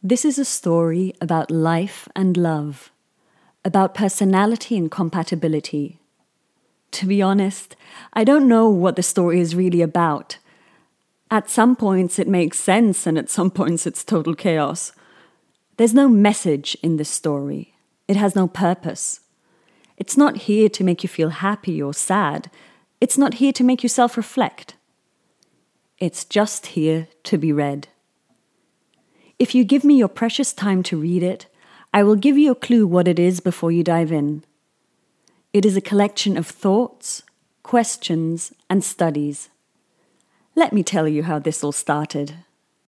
This is a story about life and love, about personality and compatibility. To be honest, I don't know what the story is really about. At some points it makes sense, and at some points it's total chaos. There's no message in this story. It has no purpose. It's not here to make you feel happy or sad. It's not here to make you self-reflect. It's just here to be read. If you give me your precious time to read it, I will give you a clue what it is before you dive in. It is a collection of thoughts, questions, and studies. Let me tell you how this all started.